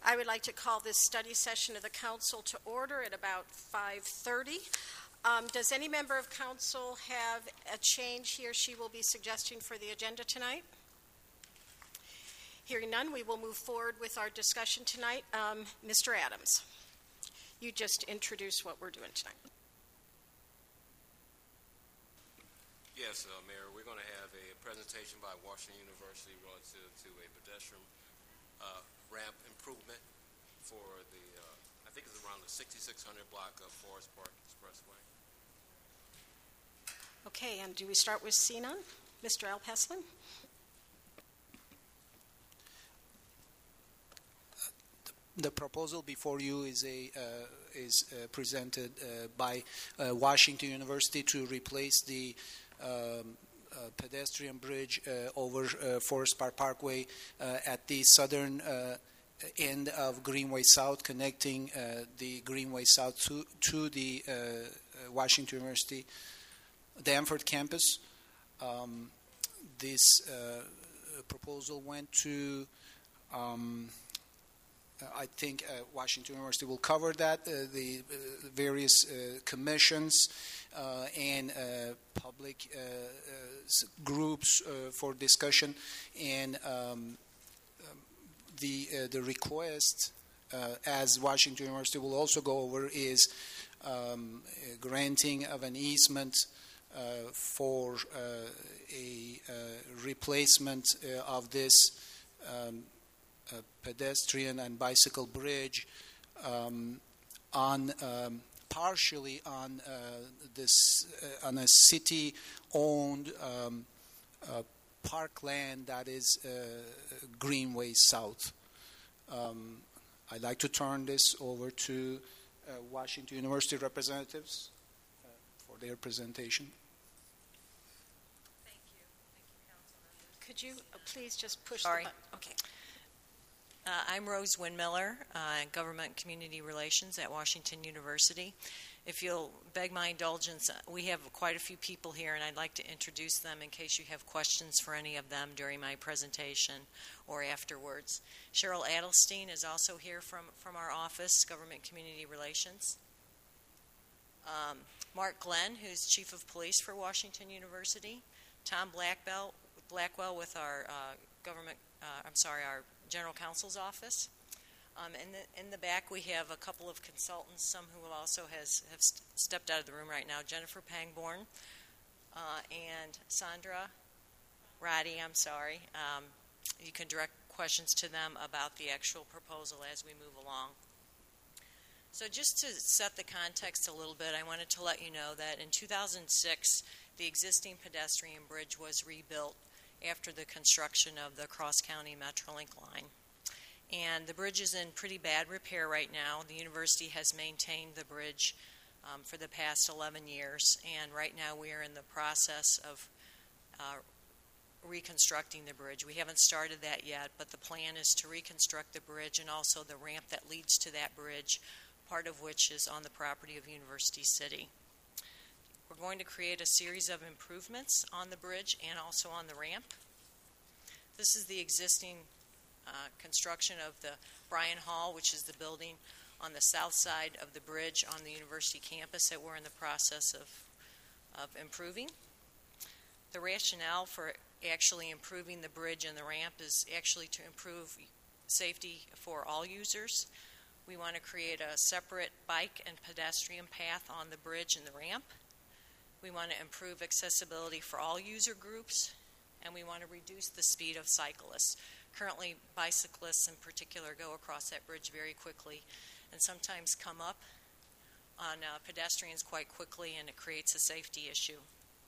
I would like to call this study session of the council to order at about 5:30. Does any member of council have a change he or she will be suggesting for the agenda tonight? Hearing none, we will move forward with our discussion tonight. Mr. Adams, you just introduce what we're doing tonight. Yes, Mayor, we're going to have a presentation by Washington University relative to a pedestrian ramp improvement for the, I think it's around the 6600 block of Forest Park Expressway. Okay, and do we start with Sinan? Mr. Alpesman? The proposal before you is presented by Washington University to replace the pedestrian bridge over Forest Park Parkway at the southern end of Greenway South, connecting the Greenway South to the Washington University Danforth campus. This proposal went to I think Washington University will cover that, the various commissions and public groups for discussion, and the request, as Washington University will also go over, is granting of an easement for a replacement of this pedestrian and bicycle bridge on partially on this on a city-owned parkland that is Greenway South. I'd like to turn this over to Washington University representatives for their presentation. Thank you, Councilmember. Could you please just push Sorry. the button? Okay. I'm Rose Windmiller, Government Community Relations at Washington University. If you'll beg my indulgence, we have quite a few people here, and I'd like to introduce them in case you have questions for any of them during my presentation or afterwards. Cheryl Adelstein is also here from our office, Government Community Relations. Mark Glenn, who's Chief of Police for Washington University. Tom Blackwell with our our General Counsel's office. In the back, we have a couple of consultants, some who will also have stepped out of the room right now, Jennifer Pangborn and Sandra Roddy, you can direct questions to them about the actual proposal as we move along. So just to set the context a little bit, I wanted to let you know that in 2006, the existing pedestrian bridge was rebuilt after the construction of the Cross-County Metrolink line. And the bridge is in pretty bad repair right now. The university has maintained the bridge for the past 11 years, and right now we are in the process of reconstructing the bridge. We haven't started that yet, but the plan is to reconstruct the bridge and also the ramp that leads to that bridge, part of which is on the property of University City. We're going to create a series of improvements on the bridge and also on the ramp. This is the existing construction of the Bryan Hall, which is the building on the south side of the bridge on the university campus that we're in the process of improving. The rationale for actually improving the bridge and the ramp is actually to improve safety for all users. We want to create a separate bike and pedestrian path on the bridge and the ramp. We want to improve accessibility for all user groups, and we want to reduce the speed of cyclists. Currently, bicyclists in particular go across that bridge very quickly and sometimes come up on pedestrians quite quickly, and it creates a safety issue.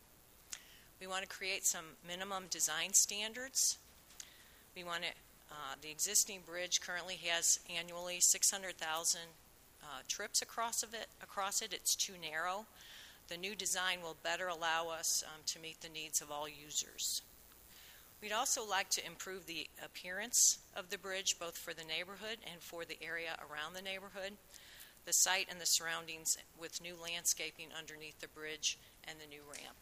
We want to create some minimum design standards. We want to, the existing bridge currently has annually 600,000 trips across it. It's too narrow. The new design will better allow us to meet the needs of all users. We'd also like to improve the appearance of the bridge, both for the neighborhood and for the area around the neighborhood, the site and the surroundings, with new landscaping underneath the bridge and the new ramp.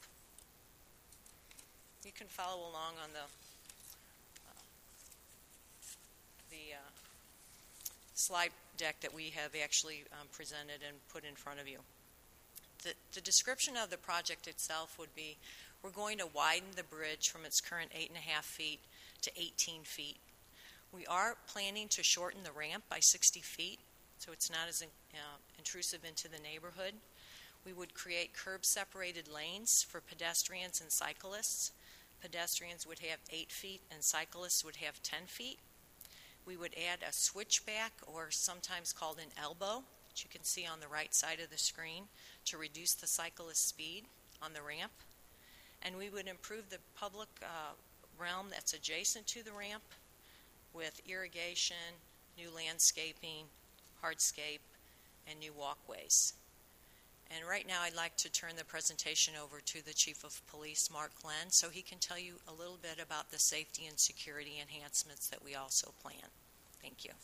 You can follow along on the slide deck that we have actually presented and put in front of you. The description of the project itself would be, we're going to widen the bridge from its current 8.5 feet to 18 feet. We are planning to shorten the ramp by 60 feet, so it's not as intrusive into the neighborhood. We would create curb-separated lanes for pedestrians and cyclists. Pedestrians would have 8 feet and cyclists would have 10 feet. We would add a switchback, or sometimes called an elbow, which you can see on the right side of the screen, to reduce the cyclist speed on the ramp. And we would improve the public realm that's adjacent to the ramp with irrigation, new landscaping, hardscape, and new walkways. And right now I'd like to turn the presentation over to the Chief of Police, Mark Glenn, so he can tell you a little bit about the safety and security enhancements that we also plan. Thank you.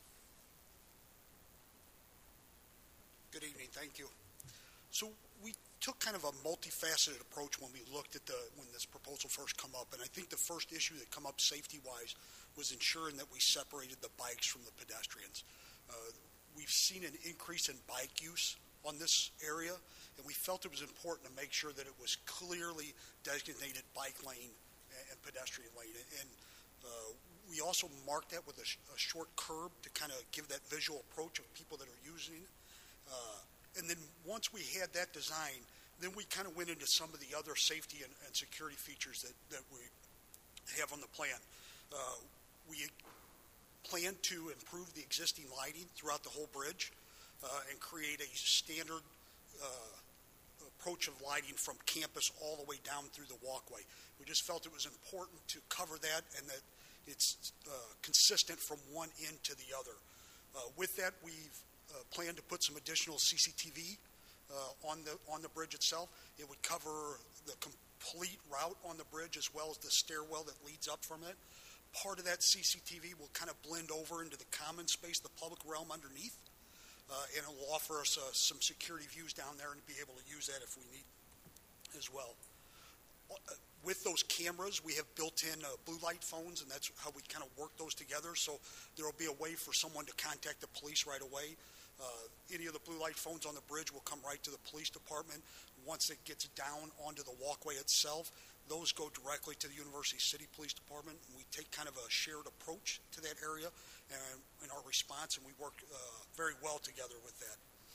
Good evening. Thank you. So we took kind of a multifaceted approach when we looked at when this proposal first come up, and I think the first issue that come up safety-wise was ensuring that we separated the bikes from the pedestrians. We've seen an increase in bike use on this area, and we felt it was important to make sure that it was clearly designated bike lane and pedestrian lane. And we also marked that with a short curb to kind of give that visual approach of people that are using it. And then once we had that design, then we kind of went into some of the other safety and security features that we have on the plan. We plan to improve the existing lighting throughout the whole bridge and create a standard approach of lighting from campus all the way down through the walkway. We just felt it was important to cover that and that it's consistent from one end to the other. With that, we've planned to put some additional CCTV on the bridge itself. It would cover the complete route on the bridge as well as the stairwell that leads up from it. Part of that CCTV will kind of blend over into the common space, the public realm underneath, and it will offer us some security views down there and be able to use that if we need as well. With those cameras, we have built-in blue light phones, and that's how we kind of work those together. So there will be a way for someone to contact the police right away. Any of the blue light phones on the bridge will come right to the police department. Once it gets down onto the walkway itself, those go directly to the University City Police Department. And we take kind of a shared approach to that area in our response, and we work very well together with that.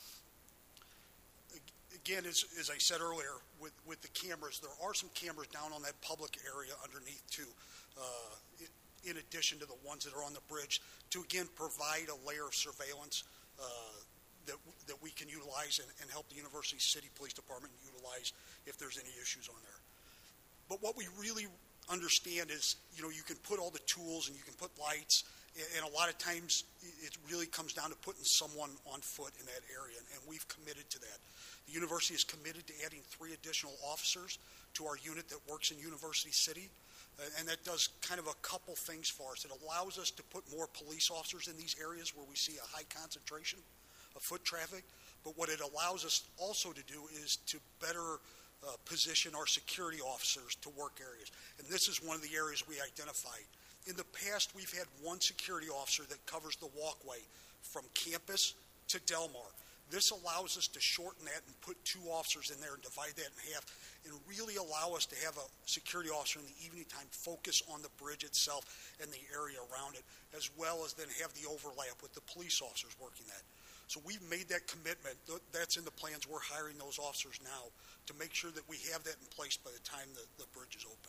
Again, as I said earlier, with the cameras, there are some cameras down on that public area underneath too, in addition to the ones that are on the bridge, to again provide a layer of surveillance that we can utilize and help the University City Police Department utilize if there's any issues on there. But what we really understand is, you can put all the tools and you can put lights, and a lot of times it really comes down to putting someone on foot in that area, and we've committed to that. The university is committed to adding 3 additional officers to our unit that works in University City, and that does kind of a couple things for us. It allows us to put more police officers in these areas where we see a high concentration of foot traffic, but what it allows us also to do is to better position our security officers to work areas, and this is one of the areas we identified. In the past, we've had 1 security officer that covers the walkway from campus to Del Mar. This allows us to shorten that and put 2 officers in there and divide that in half and really allow us to have a security officer in the evening time focus on the bridge itself and the area around it, as well as then have the overlap with the police officers working that. So we've made that commitment. That's in the plans. We're hiring those officers now to make sure that we have that in place by the time the bridge is open.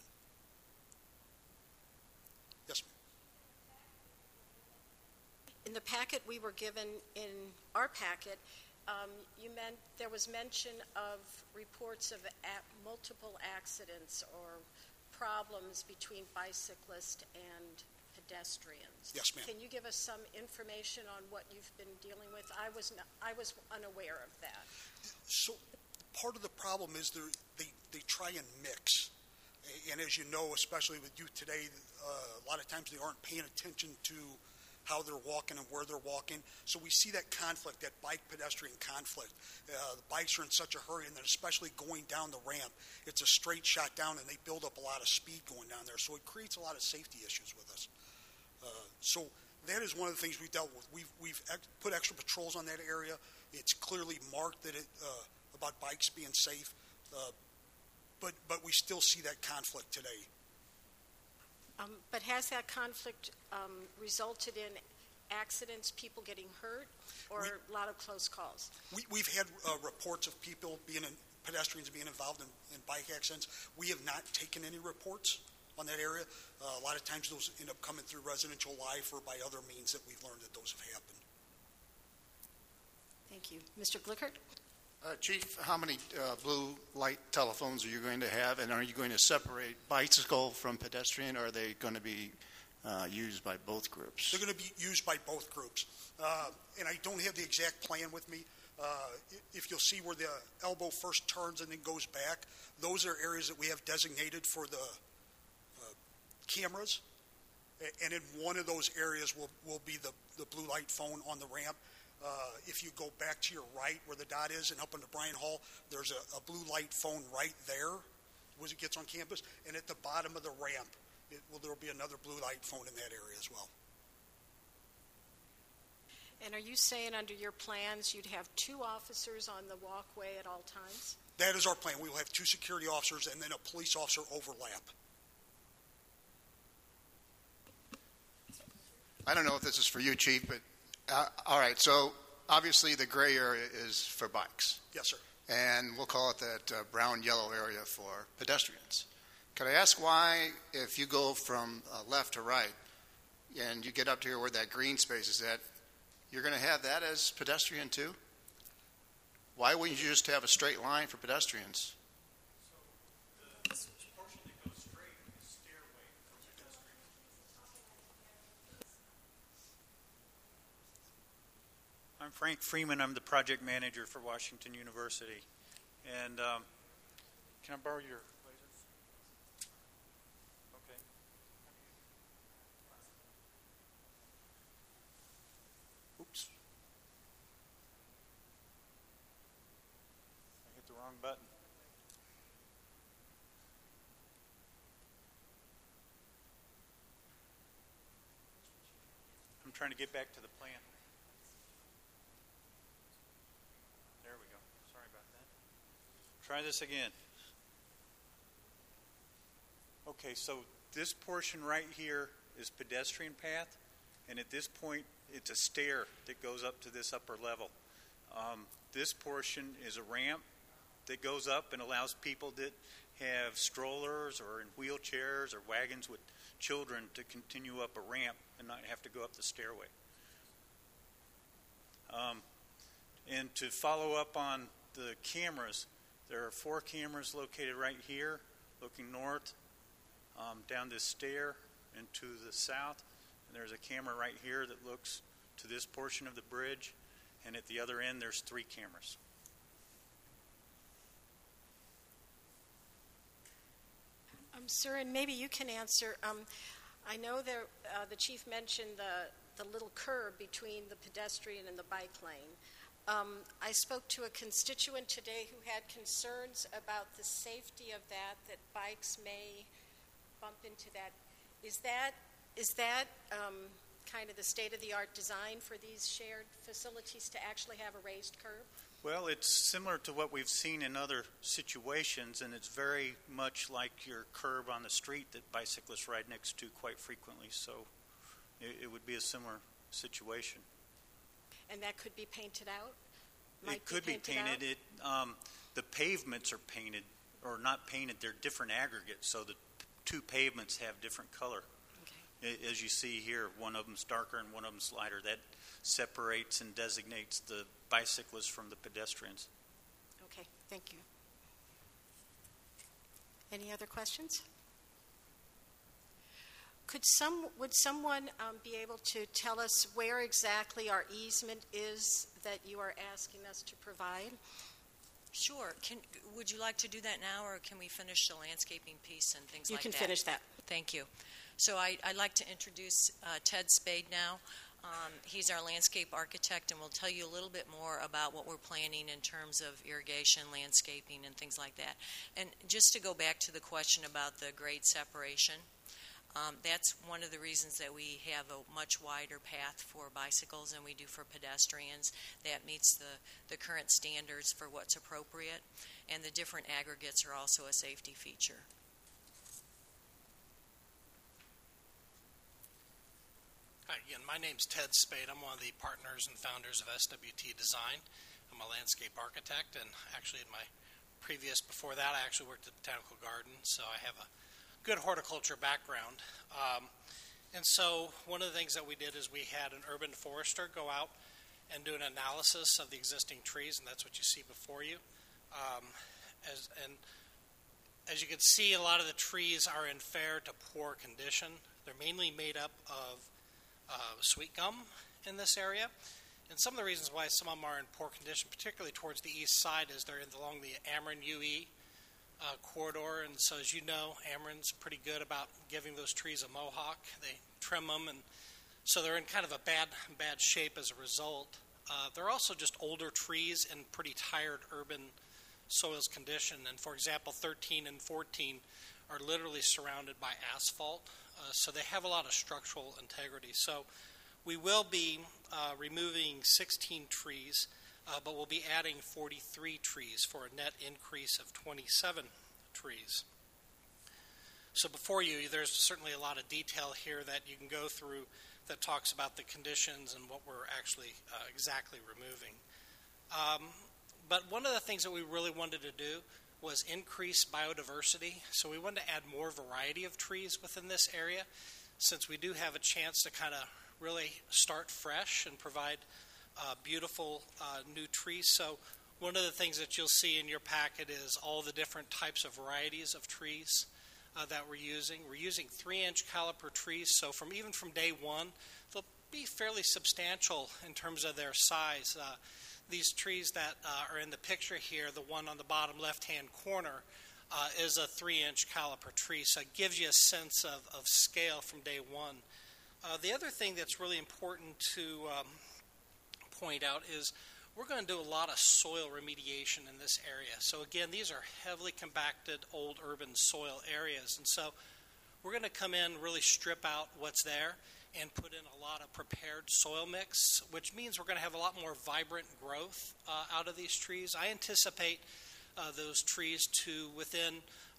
Yes, ma'am. In the packet we were given, in our packet, there was mention of reports of multiple accidents or problems between bicyclists and pedestrians. Yes, ma'am. Can you give us some information on what you've been dealing with? I was unaware of that. So part of the problem is they try and mix. And as you know, especially with youth today, a lot of times they aren't paying attention to how they're walking and where they're walking. So we see that conflict, that bike-pedestrian conflict. The bikes are in such a hurry, and then especially going down the ramp, it's a straight shot down, and they build up a lot of speed going down there. So it creates a lot of safety issues with us. So That is one of the things we've dealt with. We've put extra patrols on that area. It's clearly marked that about bikes being safe, but we still see that conflict today. But has that conflict resulted in accidents, people getting hurt, or a lot of close calls? We've had reports of pedestrians being involved in bike accidents. We have not taken any reports on that area. A lot of times those end up coming through residential life or by other means that we've learned that those have happened. Thank you. Mr. Glickert? Chief, how many blue light telephones are you going to have, and are you going to separate bicycle from pedestrian, or are they going to be used by both groups? They're going to be used by both groups. And I don't have the exact plan with me. If you'll see where the elbow first turns and then goes back, those are areas that we have designated for the cameras. And in one of those areas will be the blue light phone on the ramp. If you go back to your right where the dot is and up into Bryan Hall, there's a blue light phone right there as it gets on campus. And at the bottom of the ramp, there will be another blue light phone in that area as well. And are you saying under your plans you'd have 2 officers on the walkway at all times? That is our plan. We will have 2 security officers and then a police officer overlap. I don't know if this is for you, Chief, but all right, so obviously the gray area is for bikes. Yes, sir. And we'll call it that brown-yellow area for pedestrians. Could I ask why, if you go from left to right and you get up to here where that green space is at, you're going to have that as pedestrian too? Why wouldn't you just have a straight line for pedestrians? So the portion that goes straight is stairway for pedestrians. I'm Frank Freeman. I'm the project manager for Washington University. And can I borrow your laser? Okay. Oops. I hit the wrong button. I'm trying to get back to the plan. There we go. Sorry about that. Try this again. Okay, so this portion right here is pedestrian path, and at this point it's a stair that goes up to this upper level. This portion is a ramp that goes up and allows people that have strollers or in wheelchairs or wagons with children to continue up a ramp and not have to go up the stairway. And to follow up on the cameras, there are 4 cameras located right here, looking north, down this stair and to the south. And there's a camera right here that looks to this portion of the bridge. And at the other end, there's 3 cameras. Sir, and maybe you can answer. I know the chief mentioned the little curb between the pedestrian and the bike lane. I spoke to a constituent today who had concerns about the safety of that bikes may bump into that. Is that kind of the state-of-the-art design for these shared facilities to actually have a raised curb? Well, it's similar to what we've seen in other situations, and it's very much like your curb on the street that bicyclists ride next to quite frequently. So it would be a similar situation. And that could be painted out? It could be painted. The pavements are painted, or not painted, they're different aggregates, so the 2 pavements have different color. Okay. As you see here, one of them's darker and one of them's lighter. That separates and designates the bicyclists from the pedestrians. Okay, thank you. Any other questions? Would someone be able to tell us where exactly our easement is that you are asking us to provide? Sure. Would you like to do that now, or can we finish the landscaping piece and things like that? You can finish that. Thank you. So I'd like to introduce Ted Spade now. He's our landscape architect, and we'll tell you a little bit more about what we're planning in terms of irrigation, landscaping, and things like that. And just to go back to the question about the grade separation, That's one of the reasons that we have a much wider path for bicycles than we do for pedestrians. That meets the current standards for what's appropriate, and the different aggregates are also a safety feature. Hi, again, my name's Ted Spade. I'm one of the partners and founders of SWT Design. I'm a landscape architect, and actually before that, I actually worked at the Botanical Garden, so I have a good horticulture background. And so one of the things that we did is we had an urban forester go out and do an analysis of the existing trees, and that's what you see before you. As you can see, a lot of the trees are in fair to poor condition. They're mainly made up of sweet gum in this area. And some of the reasons why some of them are in poor condition, particularly towards the east side, is they're along the Ameren UE corridor. And so, as you know, Ameren's pretty good about giving those trees a mohawk. They trim them, and so they're in kind of a bad shape as a result. They're also just older trees in pretty tired urban soils condition. And for example, 13 and 14 are literally surrounded by asphalt. So they have a lot of structural integrity. So we will be removing 16 trees, but we'll be adding 43 trees for a net increase of 27 trees. So before you, there's certainly a lot of detail here that you can go through that talks about the conditions and what we're actually exactly removing. But one of the things that we really wanted to do was increase biodiversity. So we wanted to add more variety of trees within this area, since we do have a chance to kind of really start fresh and provide beautiful new trees. So one of the things that you'll see in your packet is all the different types of varieties of trees that we're using. We're using 3-inch caliper trees, so even from day one, they'll be fairly substantial in terms of their size. These trees that are in the picture here, the one on the bottom left-hand corner, is a 3-inch caliper tree, so it gives you a sense of scale from day one. The other thing that's really important to point out is we're going to do a lot of soil remediation in this area. So again, these are heavily compacted old urban soil areas, and so we're going to come in, really strip out what's there, and put in a lot of prepared soil mix, which means we're going to have a lot more vibrant growth out of these trees. I anticipate those trees to, within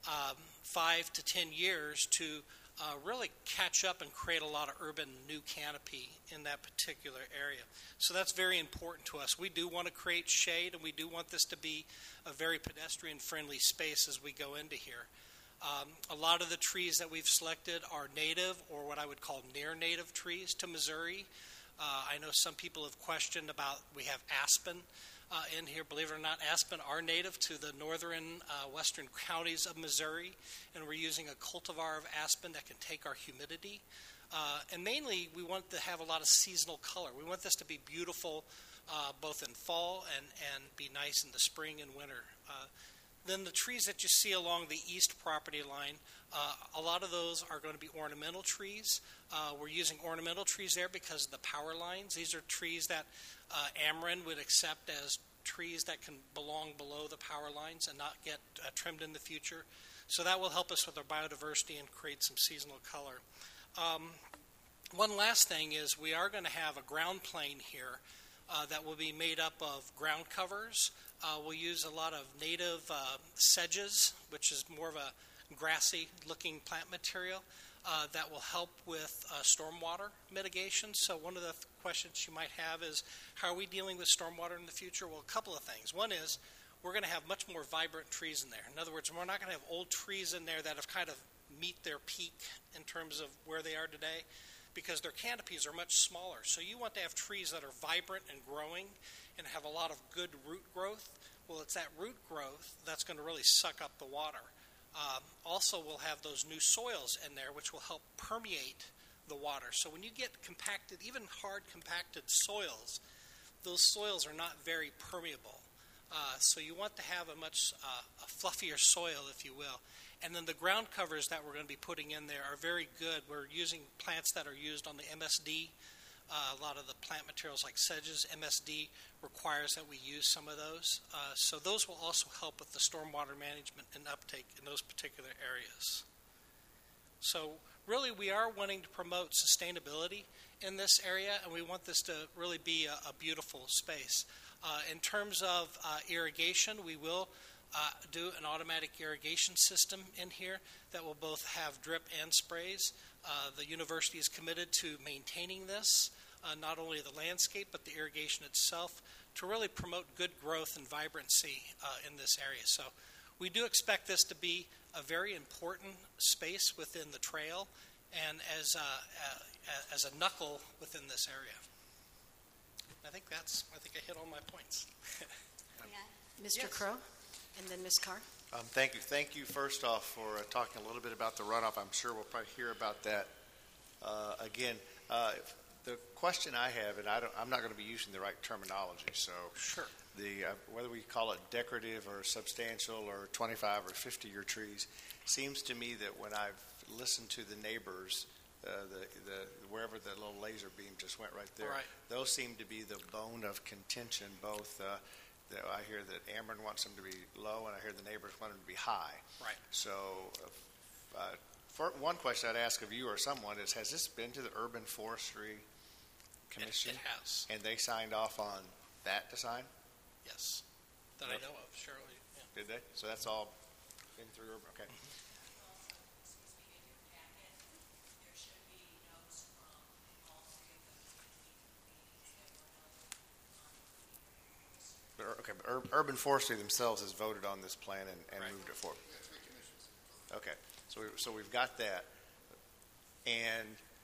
5 to 10 years, to really catch up and create a lot of urban new canopy in that particular area. So that's very important to us. We do want to create shade, and we do want this to be a very pedestrian-friendly space as we go into here. A lot of the trees that we've selected are native, or what I would call near-native trees to Missouri. I know some people have questioned about, we have aspen in here. Believe it or not, aspen are native to the northern western counties of Missouri, and we're using a cultivar of aspen that can take our humidity. And mainly, we want to have a lot of seasonal color. We want this to be beautiful both in fall and be nice in the spring and winter. Then the trees that you see along the east property line, a lot of those are going to be ornamental trees. We're using ornamental trees there because of the power lines. These are trees that Ameren would accept as trees that can belong below the power lines and not get trimmed in the future. So that will help us with our biodiversity and create some seasonal color. One last thing is we are going to have a ground plane here that will be made up of ground covers. We'll use a lot of native sedges, which is more of a grassy-looking plant material that will help with stormwater mitigation. So one of the questions you might have is, how are we dealing with stormwater in the future? Well, a couple of things. One is we're going to have much more vibrant trees in there. In other words, we're not going to have old trees in there that have kind of meet their peak in terms of where they are today, because their canopies are much smaller. So you want to have trees that are vibrant and growing and have a lot of good root growth. Well, it's that root growth that's going to really suck up the water. Also, we'll have those new soils in there, which will help permeate the water. So when you get compacted, even hard compacted soils, those soils are not very permeable. So you want to have a much fluffier soil, if you will. And then the ground covers that we're going to be putting in there are very good. We're using plants that are used on the MSD. A lot of the plant materials like sedges, MSD requires that we use some of those. So those will also help with the stormwater management and uptake in those particular areas. So really we are wanting to promote sustainability in this area, and we want this to really be a beautiful space. In terms of irrigation, we will do an automatic irrigation system in here that will both have drip and sprays. The university is committed to maintaining this, not only the landscape but the irrigation itself, to really promote good growth and vibrancy in this area. So we do expect this to be a very important space within the trail and as a knuckle within this area. I think I hit all my points. Mr. Yes. Crow, and then Ms. Carr. Thank you. Thank you, first off, for talking a little bit about the runoff. I'm sure we'll probably hear about that again. The question I have, and I'm not going to be using the right terminology, so Sure. Whether we call it decorative or substantial or 25 or 50-year trees, seems to me that when I've listened to the neighbors, wherever the little laser beam just went right there, Right. those seem to be the bone of contention. Both, I hear that Ameren wants them to be low, and I hear the neighbors want them to be high. Right. So, for one question I'd ask of you or someone is: has this been to the Urban Forestry Commission? It has. And they signed off on that design? Yes. That I know of, surely. Yeah. Did they? So that's all been through Urban. Okay. But Urban Forestry themselves has voted on this plan and Right. moved it forward. Okay, so we've got that, and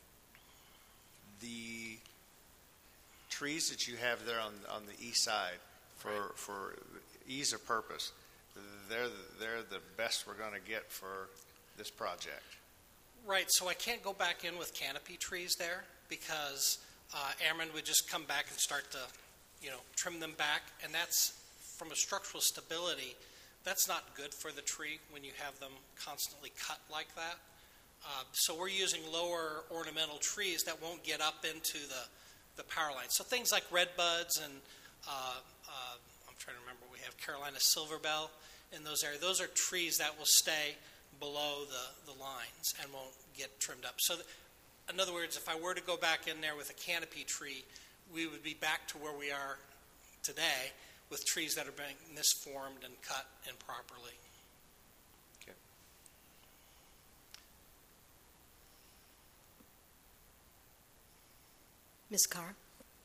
the trees that you have there on the east side for ease of purpose, they're the best we're going to get for this project. Right, so I can't go back in with canopy trees there because Ameren would just come back and start to, trim them back, and that's, from a structural stability, that's not good for the tree when you have them constantly cut like that. So we're using lower ornamental trees that won't get up into the power line. So things like redbuds and I'm trying to remember, we have Carolina silverbell in those areas. Those are trees that will stay below the lines and won't get trimmed up. So in other words, if I were to go back in there with a canopy tree, we would be back to where we are today with trees that are being misformed and cut improperly. Okay. Ms. Carr.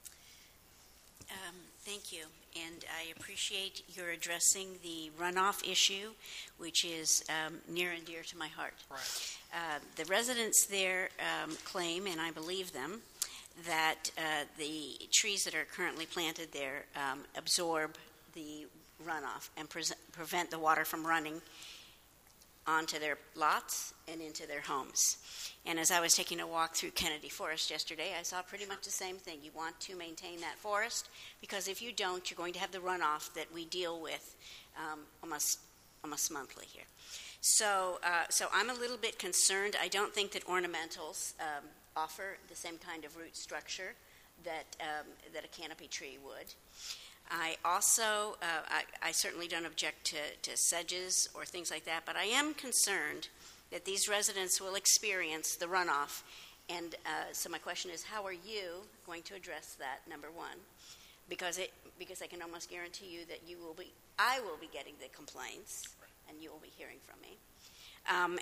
Thank you, and I appreciate your addressing the runoff issue, which is near and dear to my heart. Right. The residents there claim, and I believe them, that the trees that are currently planted there absorb the runoff and prevent the water from running onto their lots and into their homes. And as I was taking a walk through Kennedy Forest yesterday, I saw pretty much the same thing. You want to maintain that forest because if you don't, you're going to have the runoff that we deal with almost monthly here. So I'm a little bit concerned. I don't think that ornamentals offer the same kind of root structure that a canopy tree would. I also, I certainly don't object to sedges or things like that, but I am concerned that these residents will experience the runoff. And so my question is, how are you going to address that, number one? Because I can almost guarantee you that I will be getting the complaints, and you will be hearing from me.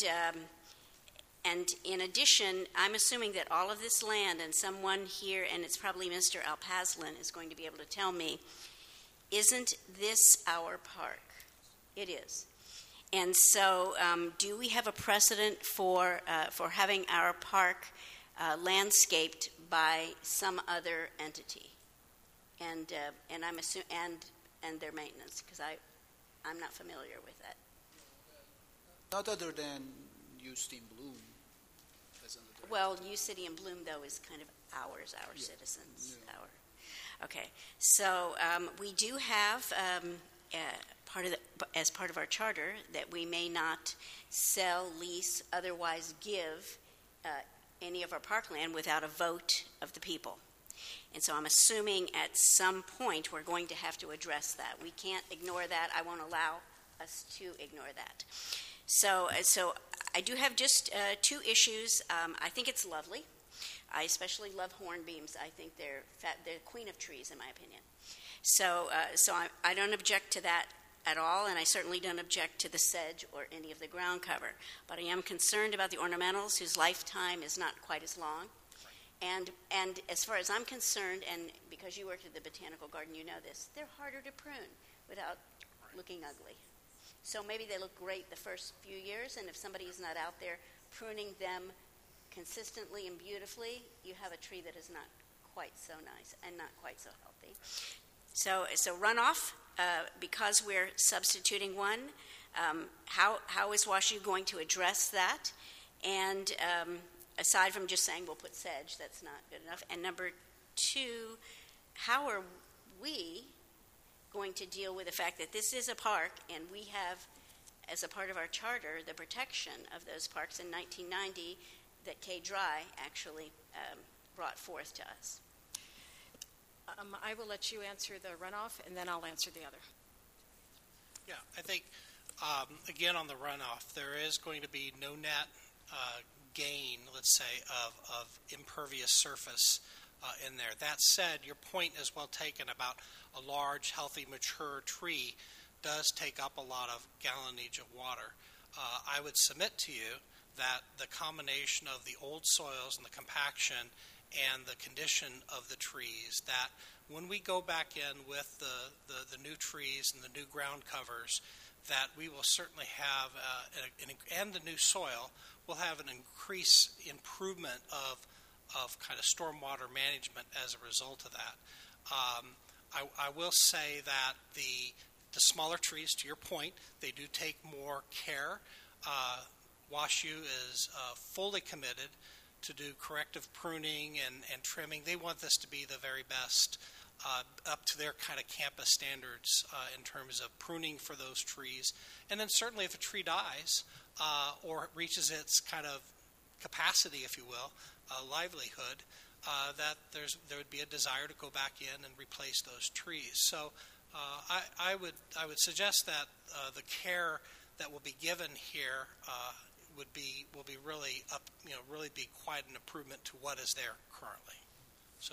And in addition, I'm assuming that all of this land, and someone here, and it's probably Mr. Alpazlin, is going to be able to tell me, isn't this our park? It is. And so do we have a precedent for having our park landscaped by some other entity? And I'm assuming, and their maintenance, because I'm not familiar with that. Not other than used in Bloom. Well, U City and Bloom, though, is kind of our citizens. Yeah. Okay. So we do have as part of our charter that we may not sell, lease, otherwise give any of our parkland without a vote of the people. And so I'm assuming at some point we're going to have to address that. We can't ignore that. I won't allow us to ignore that. So I do have just 2 issues. I think it's lovely. I especially love hornbeams. I think they're the queen of trees, in my opinion. So I don't object to that at all, and I certainly don't object to the sedge or any of the ground cover. But I am concerned about the ornamentals, whose lifetime is not quite as long. And as far as I'm concerned, and because you worked at the Botanical Garden, you know this, they're harder to prune without looking ugly. So maybe they look great the first few years, and if somebody is not out there pruning them consistently and beautifully, you have a tree that is not quite so nice and not quite so healthy. So runoff, because we're substituting one, how is WashU going to address that? And aside from just saying we'll put sedge, that's not good enough. And number 2, how are we going to deal with the fact that this is a park and we have, as a part of our charter, the protection of those parks in 1990 that Kay Dry actually brought forth to us? I will let you answer the runoff, and then I'll answer the other. Yeah, I think, again, on the runoff, there is going to be no net gain, let's say, of impervious surface in there. That said, your point is well taken about a large, healthy, mature tree does take up a lot of gallonage of water. I would submit to you that the combination of the old soils and the compaction and the condition of the trees, that when we go back in with the new trees and the new ground covers, that we will certainly have, and the new soil, will have an increased improvement of kind of stormwater management as a result of that. I will say that the smaller trees, to your point, they do take more care. WashU is fully committed to do corrective pruning and trimming. They want this to be the very best, up to their kind of campus standards in terms of pruning for those trees. And then certainly if a tree dies or reaches its kind of capacity, if you will, livelihood, that there would be a desire to go back in and replace those trees. So I would suggest that the care that will be given here will be really really be quite an improvement to what is there currently. So.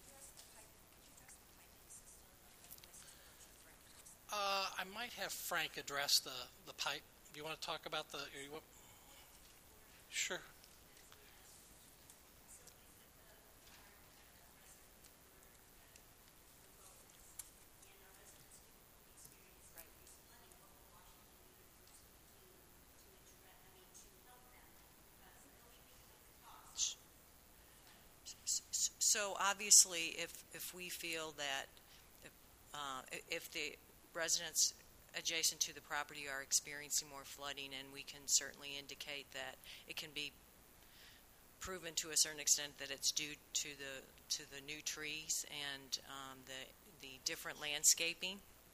I might have Frank address the pipe. Do you want to talk about Sure. So obviously, if we feel that if the residents adjacent to the property are experiencing more flooding, and we can certainly indicate that it can be proven to a certain extent that it's due to the new trees and the different landscaping,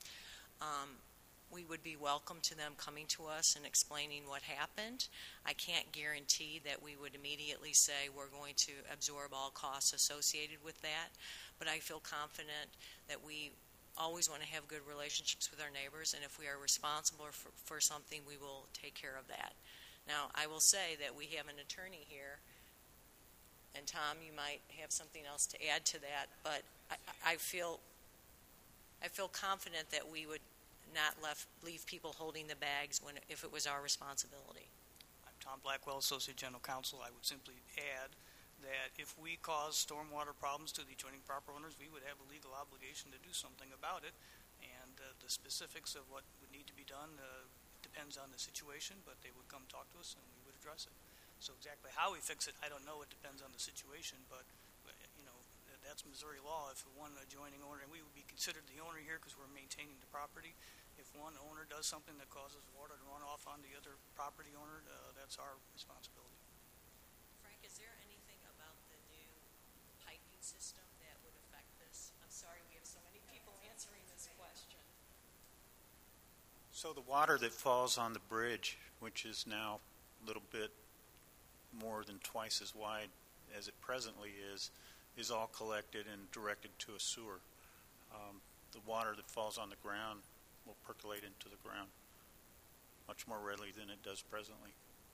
we would be welcome to them coming to us and explaining what happened. I can't guarantee that we would immediately say we're going to absorb all costs associated with that, but I feel confident that we always want to have good relationships with our neighbors, and if we are responsible for something, we will take care of that. Now, I will say that we have an attorney here, and Tom, you might have something else to add to that, but I feel confident that we would not leave people holding the bags if it was our responsibility. I'm Tom Blackwell, Associate General Counsel. I would simply add that if we cause stormwater problems to the adjoining property owners, we would have a legal obligation to do something about it. And the specifics of what would need to be done depends on the situation, but they would come talk to us and we would address it. So exactly how we fix it, I don't know. It depends on the situation, but that's Missouri law. If one adjoining owner, and we would be considered the owner here because we're maintaining the property, if one owner does something that causes water to run off on the other property owner, that's our responsibility. Frank, is there anything about the new piping system that would affect this? I'm sorry, we have so many people answering this question. So the water that falls on the bridge, which is now a little bit more than twice as wide as it presently is all collected and directed to a sewer. The water that falls on the ground will percolate into the ground. much more readily than it does presently.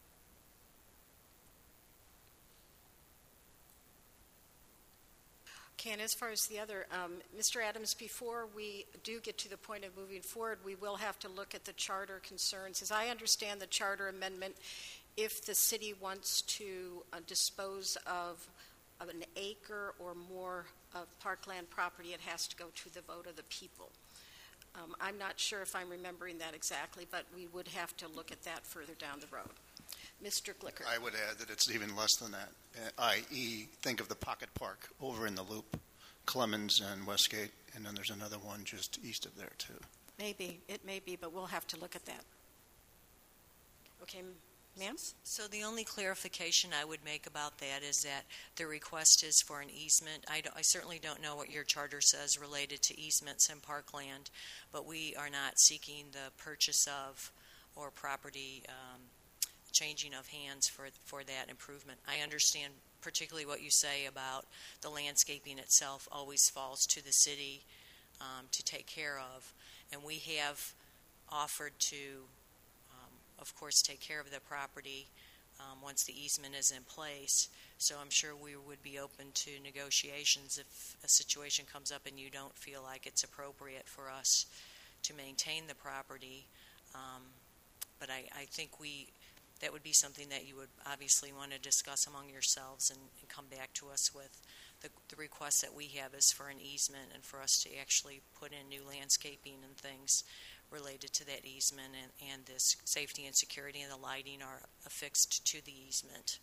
Okay, and as far as the other, Mr. Adams, before we do get to the point of moving forward, we will have to look at the charter concerns. As I understand the charter amendment, if the city wants to dispose of an acre or more of parkland property, it has to go to the vote of the people. I'm not sure if I'm remembering that exactly, but we would have to look at that further down the road. Mr. Glicker. I would add that it's even less than that, i.e., think of the Pocket Park over in the Loop, Clemens and Westgate, and then there's another one just east of there, too. Maybe. It may be, but we'll have to look at that. Okay, ma'am? So the only clarification I would make about that is that the request is for an easement. I certainly don't know what your charter says related to easements in parkland, but we are not seeking the purchase of or property changing of hands for that improvement. I understand particularly what you say about the landscaping itself always falls to the city to take care of, and we have offered to of course take care of the property once the easement is in place. So I'm sure we would be open to negotiations if a situation comes up and you don't feel like it's appropriate for us to maintain the property. But I think that would be something that you would obviously want to discuss among yourselves and come back to us with. The request that we have is for an easement and for us to actually put in new landscaping and things related to that easement, and this safety and security and the lighting are affixed to the easement.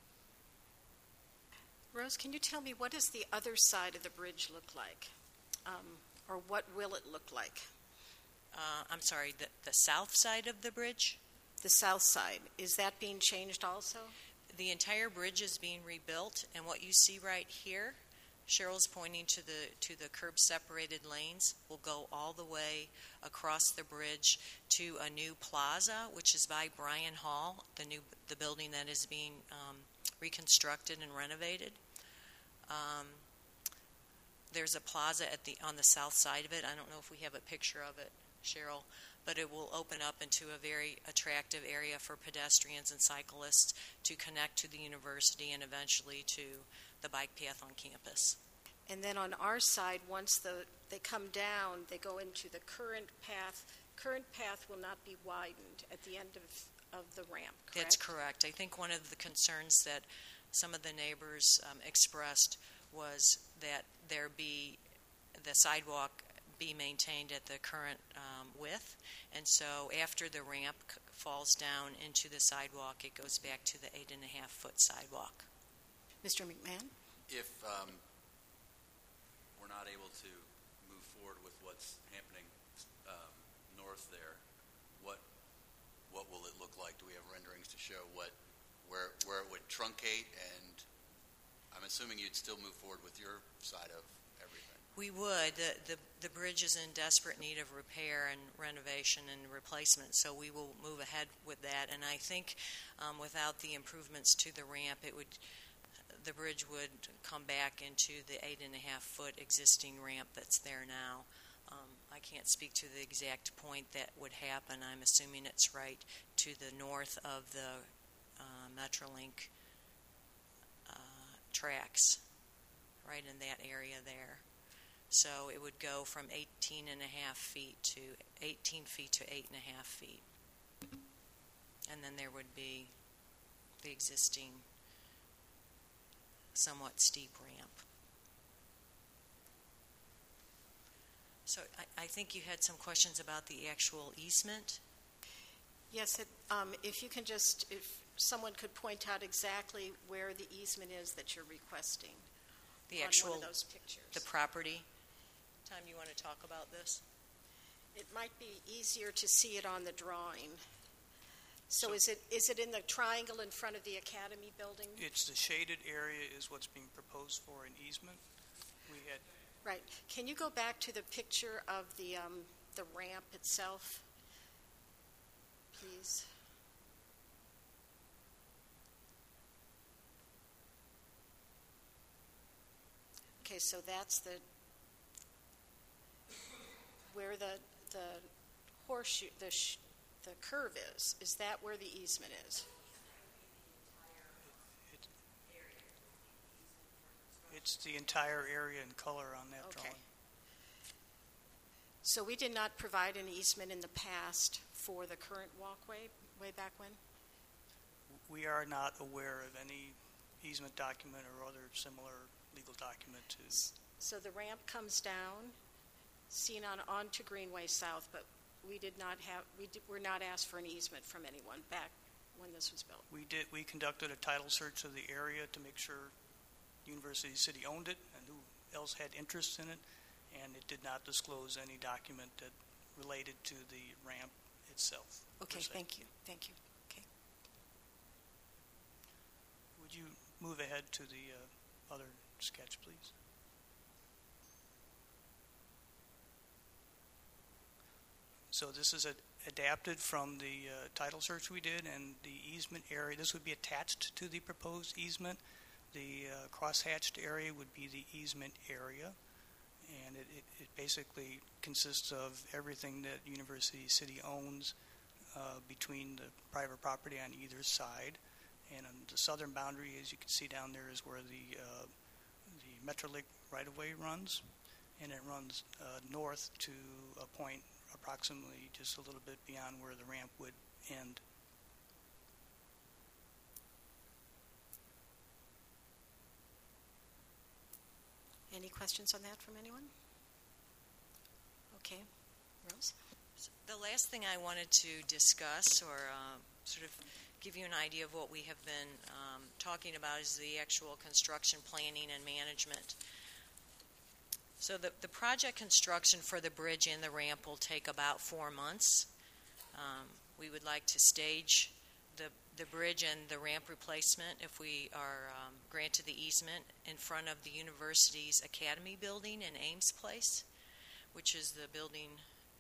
Rose, can you tell me what does the other side of the bridge look like? Or what will it look like? I'm sorry, the south side of the bridge? The south side. Is that being changed also? The entire bridge is being rebuilt, and what you see right here, Cheryl's pointing to the curb-separated lanes, will go all the way across the bridge to a new plaza, which is by Bryan Hall, the building that is being reconstructed and renovated. There's a plaza on the south side of it. I don't know if we have a picture of it, Cheryl, but it will open up into a very attractive area for pedestrians and cyclists to connect to the university and eventually to the bike path on campus. And then on our side, once they come down, they go into the current path. Current path will not be widened at the end of the ramp, correct? That's correct. I think one of the concerns that some of the neighbors expressed was that the sidewalk be maintained at the current width, and so after the ramp falls down into the sidewalk, it goes back to the 8.5-foot sidewalk. Mr. McMahon? If we're not able to move forward with what's happening north there, what will it look like? Do we have renderings to show where it would truncate? And I'm assuming you'd still move forward with your side of everything. We would. The bridge is in desperate need of repair and renovation and replacement, so we will move ahead with that. And I think without the improvements to the ramp, the bridge would come back into the 8.5-foot existing ramp that's there now. I can't speak to the exact point that would happen. I'm assuming it's right to the north of the Metrolink tracks, right in that area there. So it would go from 18 feet to 8.5 feet. And then there would be the existing somewhat steep ramp. So I think you had some questions about the actual easement. Yes, if you can if someone could point out exactly where the easement is that you're requesting. The actual, on one of those pictures. The property. Time you want to talk about this? It might be easier to see it on the drawing. So is it in the triangle in front of the Academy building? It's the shaded area is what's being proposed for an easement. Right. Can you go back to the picture of the ramp itself, please? Okay, so that's where the horseshoe, the curve is. Is that where the easement is? It's the entire area in color on that Okay. drawing. So we did not provide an easement in the past for the current walkway way back when? We are not aware of any easement document or other similar legal document to. So the ramp comes down, seen onto Greenway South, but we were not asked for an easement from anyone back when this was built. We conducted a title search of the area to make sure University City owned it and who else had interest in it, and it did not disclose any document that related to the ramp itself. Okay, thank you. Okay. Would you move ahead to the other sketch, please? So this is adapted from the title search we did, and the easement area, this would be attached to the proposed easement. The cross-hatched area would be the easement area, and it basically consists of everything that University City owns between the private property on either side. And on the southern boundary, as you can see down there, is where the Metrolink right-of-way runs, and it runs north to a point approximately just a little bit beyond where the ramp would end. Any questions on that from anyone? Okay. Rose? The last thing I wanted to discuss or sort of give you an idea of what we have been talking about is the actual construction planning and management. So the project construction for the bridge and the ramp will take about 4 months. We would like to stage the bridge and the ramp replacement if we are granted the easement in front of the university's academy building in Ames Place, which is the building,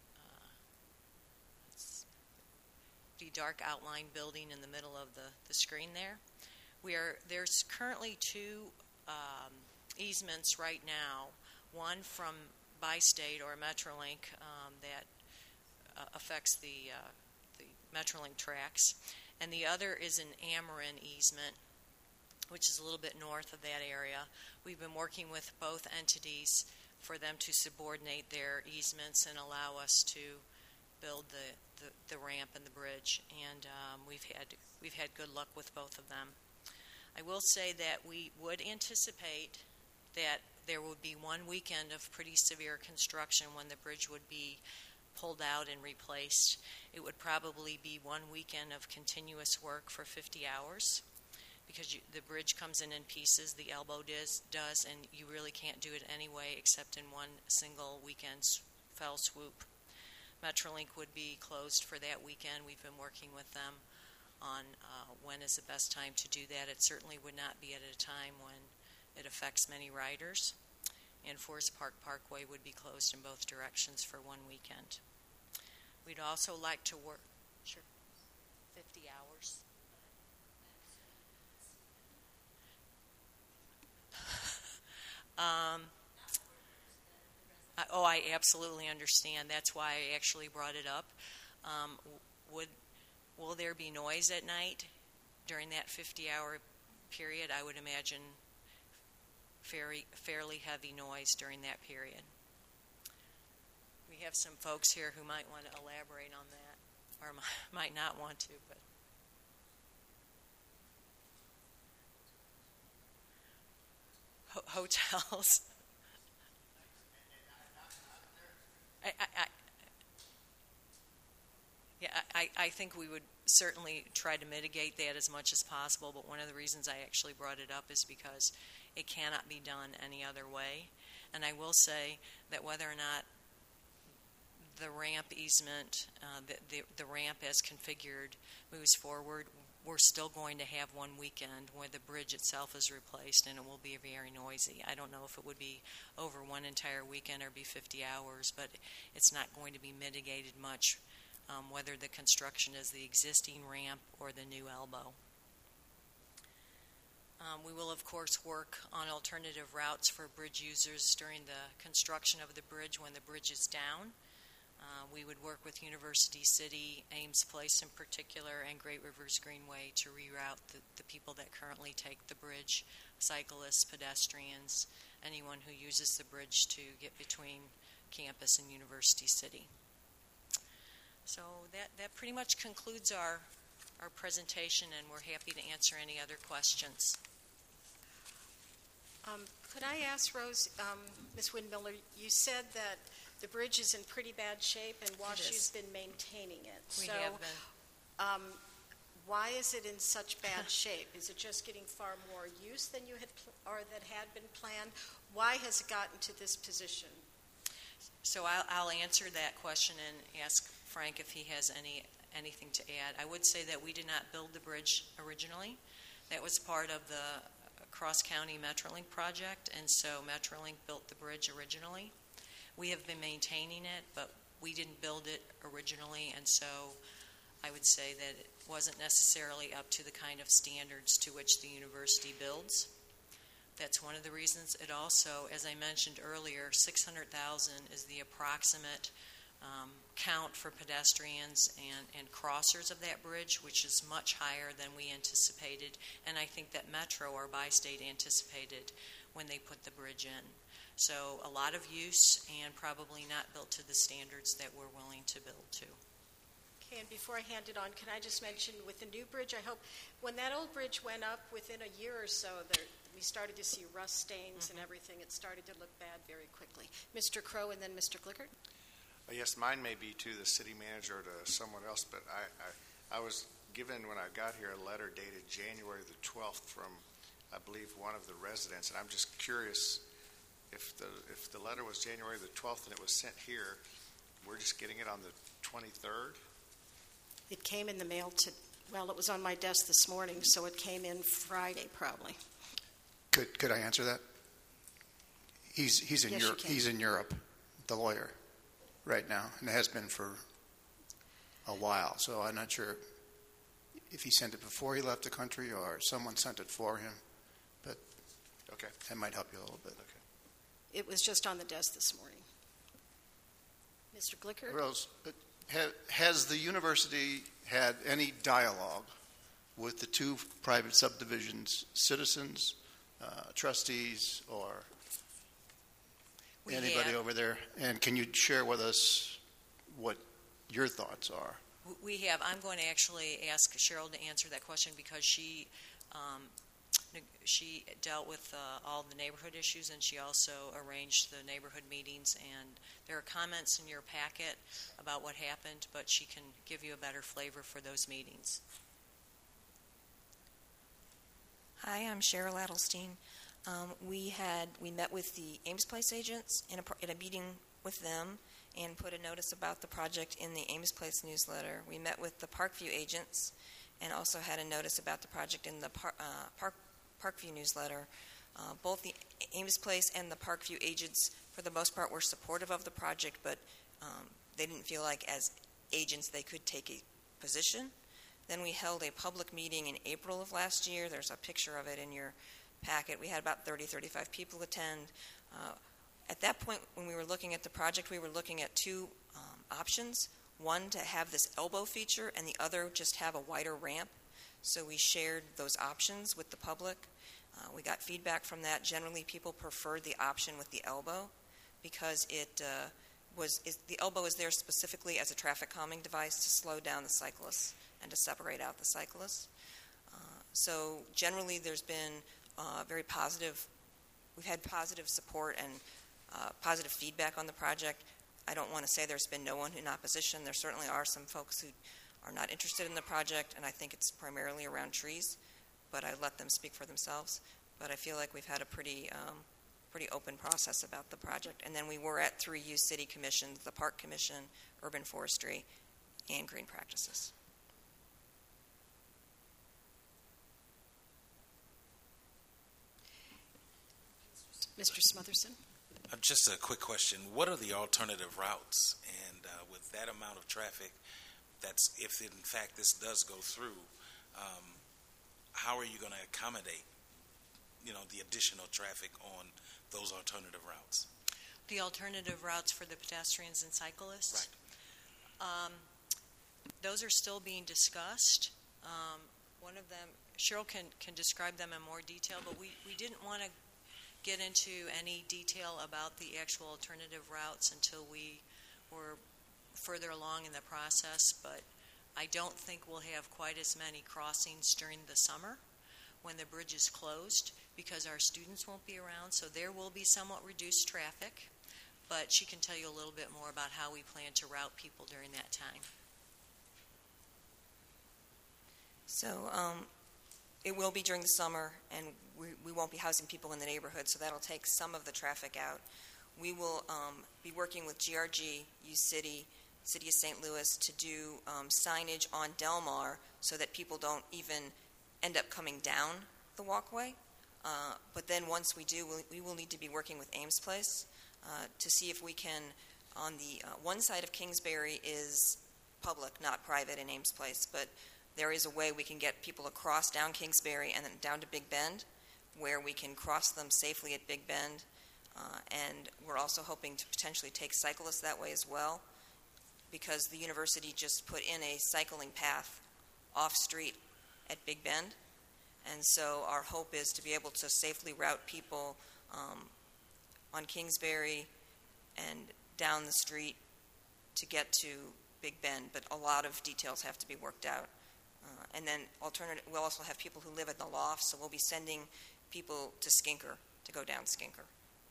the dark outline building in the middle of the screen there. There's currently 2 easements right now, one from Bi-State or Metrolink that affects the Metrolink tracks, and the other is an Ameren easement, which is a little bit north of that area. We've been working with both entities for them to subordinate their easements and allow us to build the ramp and the bridge, and we've had good luck with both of them. I will say that we would anticipate that there would be one weekend of pretty severe construction when the bridge would be pulled out and replaced. It would probably be one weekend of continuous work for 50 hours because the bridge comes in pieces, the elbow does, and you really can't do it anyway except in one single weekend's fell swoop. Metrolink would be closed for that weekend. We've been working with them on when is the best time to do that. It certainly would not be at a time when it affects many riders. And Forest Park Parkway would be closed in both directions for one weekend. We'd also like to work, 50 hours. I absolutely understand. That's why I actually brought it up. Will there be noise at night during that 50-hour period? I would imagine fairly heavy noise during that period. We have some folks here who might want to elaborate on that, or might not want to, but. Hotels. I think we would certainly try to mitigate that as much as possible, but one of the reasons I actually brought it up is because it cannot be done any other way. And I will say that whether or not the ramp easement, the ramp as configured moves forward, we're still going to have one weekend where the bridge itself is replaced, and it will be very noisy. I don't know if it would be over one entire weekend or be 50 hours, but it's not going to be mitigated much, whether the construction is the existing ramp or the new elbow. We will, of course, work on alternative routes for bridge users during the construction of the bridge when the bridge is down. We would work with University City, Ames Place in particular, and Great Rivers Greenway to reroute the people that currently take the bridge, cyclists, pedestrians, anyone who uses the bridge to get between campus and University City. So that pretty much concludes our presentation, and we're happy to answer any other questions. Could I ask, Rose, Ms. Windmiller, you said that the bridge is in pretty bad shape and WashU's been maintaining it. We have been. Why is it in such bad shape? Is it just getting far more use than you had or that had been planned? Why has it gotten to this position? So I'll answer that question and ask Frank if he has anything to add. I would say that we did not build the bridge originally. That was part of the Cross-County Metrolink project, and so Metrolink built the bridge originally. We have been maintaining it, but we didn't build it originally, and so I would say that it wasn't necessarily up to the kind of standards to which the university builds. That's one of the reasons. It also, as I mentioned earlier, 600,000 is the approximate count for pedestrians and crossers of that bridge, which is much higher than we anticipated, and I think that Metro or Bi-State anticipated when they put the bridge in. So a lot of use and probably not built to the standards that we're willing to build to. Okay, and before I hand it on, can I just mention with the new bridge, I hope when that old bridge went up within a year or so, we started to see rust stains and everything. It started to look bad very quickly. Mr. Crow and then Mr. Glickert. Yes, mine may be to the city manager or to someone else, but I was given when I got here a letter dated January the 12th from, I believe, one of the residents, and I'm just curious if the letter was January the 12th and it was sent here, we're just getting it on the 23rd? It came in the mail it was on my desk this morning, so it came in Friday probably. Could I answer that? He's in Yes, Europe. He's in Europe, the lawyer, right now, and has been for a while. So I'm not sure if he sent it before he left the country or someone sent it for him. But okay, that might help you a little bit. Okay. It was just on the desk this morning. Mr. Glickert? Rose, has the university had any dialogue with the two private subdivisions, citizens, trustees, or anybody over there? And can you share with us what your thoughts are? We have. I'm going to actually ask Cheryl to answer that question because she dealt with all the neighborhood issues, and she also arranged the neighborhood meetings, and there are comments in your packet about what happened, but she can give you a better flavor for those meetings. Hi, I'm Cheryl Adelstein. We met with the Ames Place agents in a meeting with them and put a notice about the project in the Ames Place newsletter. We met with the Parkview agents and also had a notice about the project in the Parkview newsletter. Both the Ames Place and the Parkview agents, for the most part, were supportive of the project, but they didn't feel like as agents they could take a position. Then we held a public meeting in April of last year. There's a picture of it in your packet. We had about 35 people attend. At that point, when we were looking at the project, we were looking at two options. One, to have this elbow feature, and the other, just have a wider ramp. So we shared those options with the public. We got feedback from that. Generally, people preferred the option with the elbow because the elbow is there specifically as a traffic calming device to slow down the cyclists and to separate out the cyclists. So generally, there's been very positive. We've had positive support and positive feedback on the project. I don't want to say there's been no one in opposition. There certainly are some folks who are not interested in the project, and I think it's primarily around trees, but I let them speak for themselves. But I feel like we've had a pretty open process about the project. And then we were at 3 U city commissions, the Park Commission, Urban Forestry, and Green Practices. Mr. Smotherson? Just a quick question. What are the alternative routes? And with that amount of traffic, that's if in fact this does go through, how are you going to accommodate, the additional traffic on those alternative routes? The alternative routes for the pedestrians and cyclists? Right. Those are still being discussed. One of them, Cheryl can describe them in more detail, but we didn't want to get into any detail about the actual alternative routes until we were further along in the process, but I don't think we'll have quite as many crossings during the summer when the bridge is closed because our students won't be around, so there will be somewhat reduced traffic, but she can tell you a little bit more about how we plan to route people during that time. So it will be during the summer, and we won't be housing people in the neighborhood, so that'll take some of the traffic out. We will be working with GRG, U-City, City of St. Louis to do signage on Del Mar so that people don't even end up coming down the walkway. But then once we do, we will need to be working with Ames Place to see if we can, on the one side of Kingsbury is public, not private in Ames Place, but there is a way we can get people across down Kingsbury and then down to Big Bend, where we can cross them safely at Big Bend. And we're also hoping to potentially take cyclists that way as well, because the university just put in a cycling path off-street at Big Bend. And so our hope is to be able to safely route people on Kingsbury and down the street to get to Big Bend, but a lot of details have to be worked out. And then we'll also have people who live in the loft, so we'll be sending people to Skinker to go down Skinker.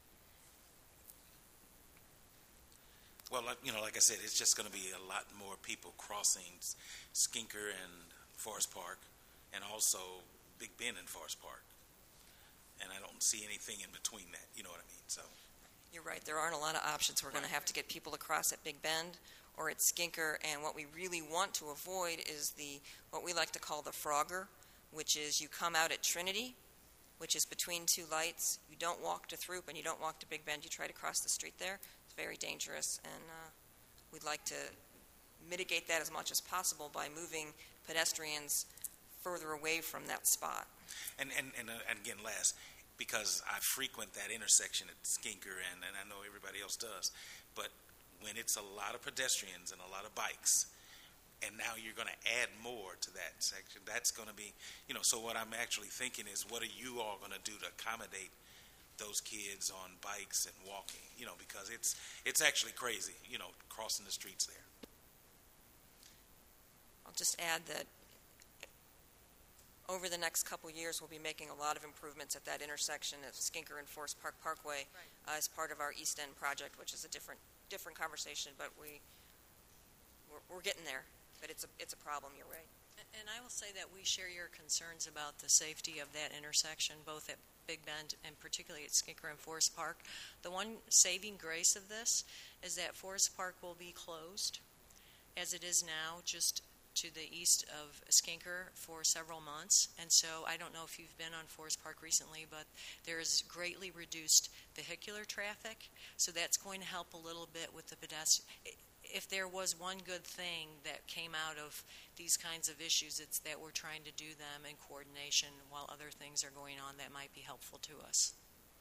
Well, like I said, it's just going to be a lot more people crossing Skinker and Forest Park, and also Big Bend and Forest Park. And I don't see anything in between that, you know what I mean? So you're right, there aren't a lot of options. We're going to have to get people across at Big Bend or at Skinker, and what we really want to avoid is what we like to call the Frogger, which is you come out at Trinity, which is between two lights. You don't walk to Throop and you don't walk to Big Bend. You try to cross the street there. It's very dangerous, and we'd like to mitigate that as much as possible by moving pedestrians further away from that spot. And again, last, because I frequent that intersection at Skinker, and I know everybody else does, but when it's a lot of pedestrians and a lot of bikes, and now you're going to add more to that section, that's going to be, so what I'm actually thinking is, what are you all going to do to accommodate those kids on bikes and walking, because it's actually crazy, crossing the streets there. I'll just add that over the next couple years, we'll be making a lot of improvements at that intersection of Skinker and Forest Park Parkway as part of our East End project, which is a different conversation, but we're getting there. But it's a problem, you're right. And I will say that we share your concerns about the safety of that intersection, both at Big Bend and particularly at Skinker and Forest Park. The one saving grace of this is that Forest Park will be closed, as it is now, just to the east of Skinker for several months. And so I don't know if you've been on Forest Park recently, but there is greatly reduced vehicular traffic, so that's going to help a little bit with the pedestrian. If there was one good thing that came out of these kinds of issues, it's that we're trying to do them in coordination while other things are going on that might be helpful to us.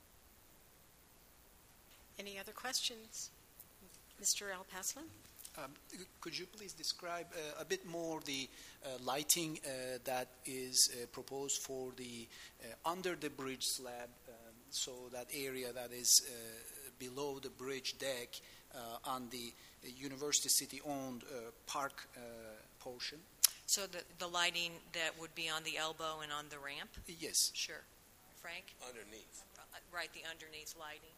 Any other questions? Mr. Alpaslin? Could you please describe a bit more the lighting that is proposed for the under the bridge slab, so that area that is below the bridge deck on the University City-owned park portion? So the lighting that would be on the elbow and on the ramp? Yes. Sure. Frank? Underneath. Right, the underneath lighting.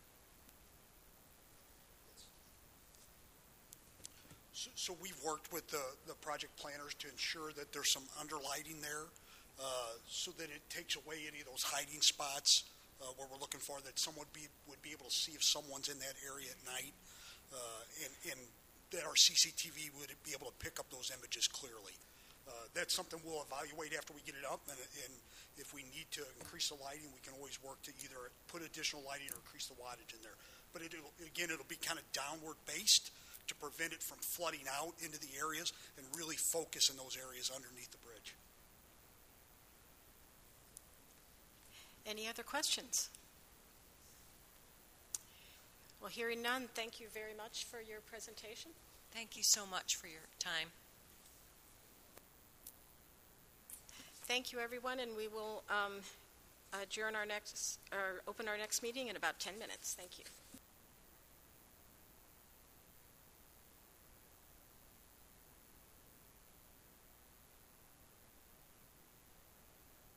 So we've worked with the project planners to ensure that there's some underlighting there so that it takes away any of those hiding spots where we're looking for that someone would be able to see if someone's in that area at night, and that our CCTV would be able to pick up those images clearly. That's something we'll evaluate after we get it up, and if we need to increase the lighting, we can always work to either put additional lighting or increase the wattage in there. But it'll be kind of downward based to prevent it from flooding out into the areas and really focus in those areas underneath the bridge. Any other questions? Well, hearing none, thank you very much for your presentation. Thank you so much for your time. Thank you, everyone, and we will open our next meeting in about 10 minutes. Thank you.